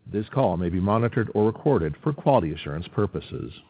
This call may be monitored or recorded for quality assurance purposes.